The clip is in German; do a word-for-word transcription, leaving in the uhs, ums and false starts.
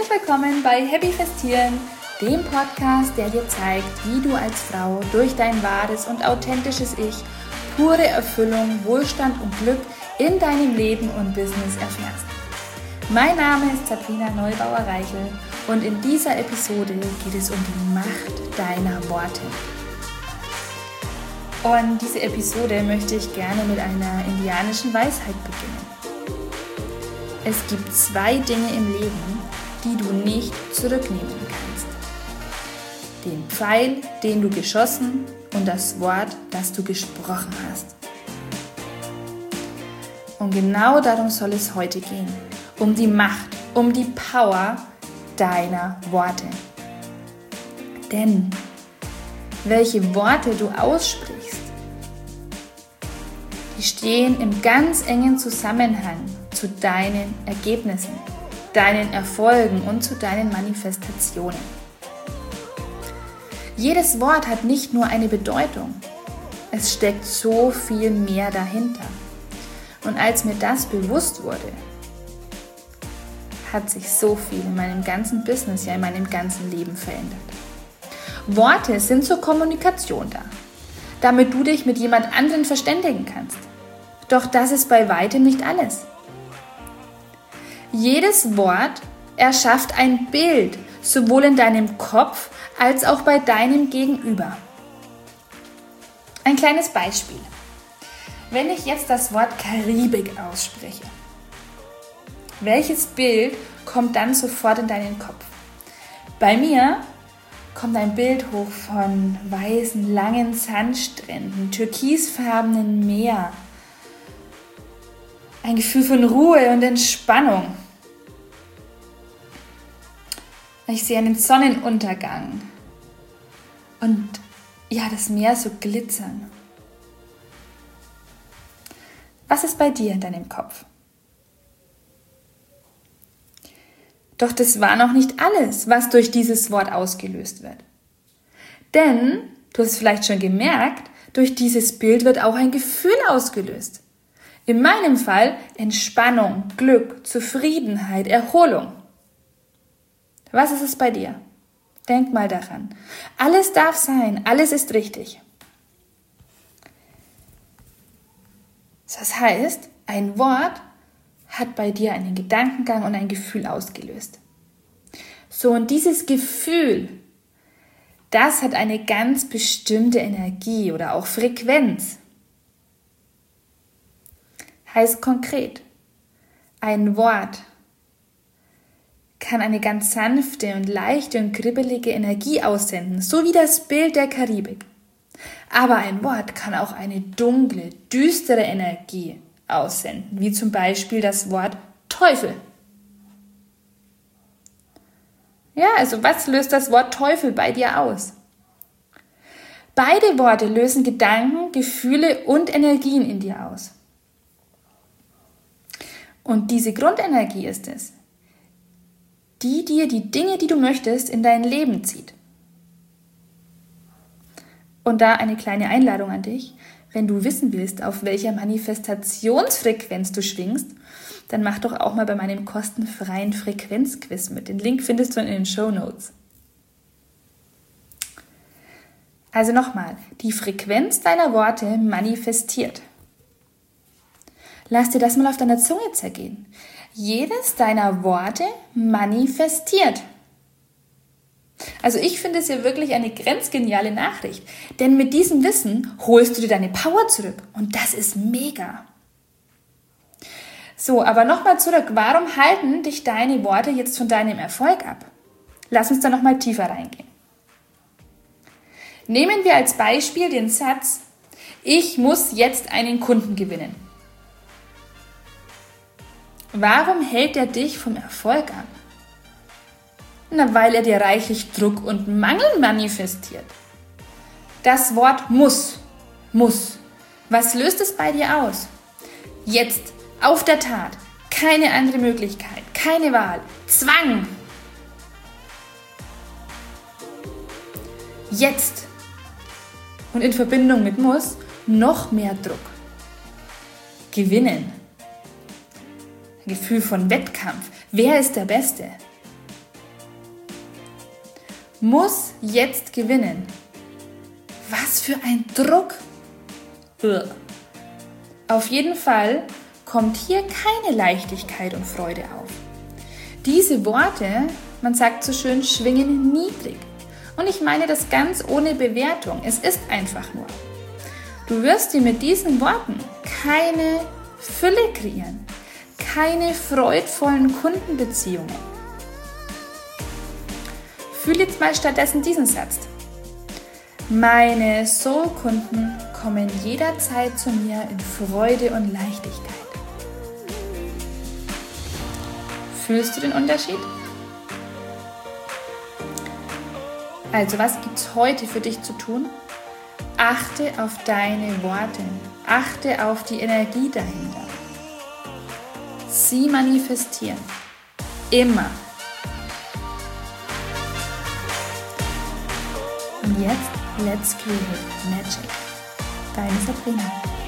Herzlich willkommen bei Happy Festieren, dem Podcast, der dir zeigt, wie du als Frau durch dein wahres und authentisches Ich pure Erfüllung, Wohlstand und Glück in deinem Leben und Business erfährst. Mein Name ist Sabrina Neubauer-Reichel und in dieser Episode geht es um die Macht deiner Worte. Und diese Episode möchte ich gerne mit einer indianischen Weisheit beginnen. Es gibt zwei Dinge im Leben, die du nicht zurücknehmen kannst. Den Pfeil, den du geschossen, und das Wort, das du gesprochen hast. Und genau darum soll es heute gehen. Um die Macht, um die Power deiner Worte. Denn welche Worte du aussprichst, die stehen im ganz engen Zusammenhang zu deinen Ergebnissen, deinen Erfolgen und zu deinen Manifestationen. Jedes Wort hat nicht nur eine Bedeutung, es steckt so viel mehr dahinter. Und als mir das bewusst wurde, hat sich so viel in meinem ganzen Business, ja in meinem ganzen Leben verändert. Worte sind zur Kommunikation da, damit du dich mit jemand anderem verständigen kannst. Doch das ist bei weitem nicht alles. Jedes Wort erschafft ein Bild, sowohl in deinem Kopf als auch bei deinem Gegenüber. Ein kleines Beispiel. Wenn ich jetzt das Wort Karibik ausspreche, welches Bild kommt dann sofort in deinen Kopf? Bei mir kommt ein Bild hoch von weißen, langen Sandstränden, türkisfarbenen Meer, ein Gefühl von Ruhe und Entspannung. Ich sehe einen Sonnenuntergang und ja, das Meer so glitzern. Was ist bei dir in deinem Kopf? Doch das war noch nicht alles, was durch dieses Wort ausgelöst wird. Denn, du hast vielleicht schon gemerkt, durch dieses Bild wird auch ein Gefühl ausgelöst. In meinem Fall Entspannung, Glück, Zufriedenheit, Erholung. Was ist es bei dir? Denk mal daran. Alles darf sein, alles ist richtig. Das heißt, ein Wort hat bei dir einen Gedankengang und ein Gefühl ausgelöst. So, und dieses Gefühl, das hat eine ganz bestimmte Energie oder auch Frequenz. Heißt konkret, ein Wort kann eine ganz sanfte und leichte und kribbelige Energie aussenden, so wie das Bild der Karibik. Aber ein Wort kann auch eine dunkle, düstere Energie aussenden, wie zum Beispiel das Wort Teufel. Ja, also was löst das Wort Teufel bei dir aus? Beide Worte lösen Gedanken, Gefühle und Energien in dir aus. Und diese Grundenergie ist es, die dir die Dinge, die du möchtest, in dein Leben zieht. Und da eine kleine Einladung an dich. Wenn du wissen willst, auf welcher Manifestationsfrequenz du schwingst, dann mach doch auch mal bei meinem kostenfreien Frequenzquiz mit. Den Link findest du in den Shownotes. Also nochmal, die Frequenz deiner Worte manifestiert. Lass dir das mal auf deiner Zunge zergehen. Jedes deiner Worte manifestiert. Also ich finde es ja wirklich eine grenzgeniale Nachricht, denn mit diesem Wissen holst du dir deine Power zurück und das ist mega. So, aber nochmal zurück, warum halten dich deine Worte jetzt von deinem Erfolg ab? Lass uns da nochmal tiefer reingehen. Nehmen wir als Beispiel den Satz, ich muss jetzt einen Kunden gewinnen. Warum hält er dich vom Erfolg ab? Na, weil er dir reichlich Druck und Mangel manifestiert. Das Wort muss, muss. Was löst es bei dir aus? Jetzt, auf der Tat, keine andere Möglichkeit, keine Wahl, Zwang. Jetzt. Und in Verbindung mit muss, noch mehr Druck. Gewinnen. Ein Gefühl von Wettkampf. Wer ist der Beste? muss jetzt gewinnen. Was für ein Druck! Ugh. Auf jeden Fall kommt hier keine Leichtigkeit und Freude auf. Diese Worte, man sagt so schön, schwingen niedrig. Und ich meine das ganz ohne Bewertung. Es ist einfach nur. Du wirst dir mit diesen Worten keine Fülle kreieren, keine freudvollen Kundenbeziehungen. Fühl jetzt mal stattdessen diesen Satz. Meine Soul-Kunden kommen jederzeit zu mir in Freude und Leichtigkeit. Fühlst du den Unterschied? Also, was gibt es heute für dich zu tun? Achte auf deine Worte, achte auf die Energie dahinter. Sie manifestieren. Immer. Und jetzt, let's create magic. Deine Sabrina.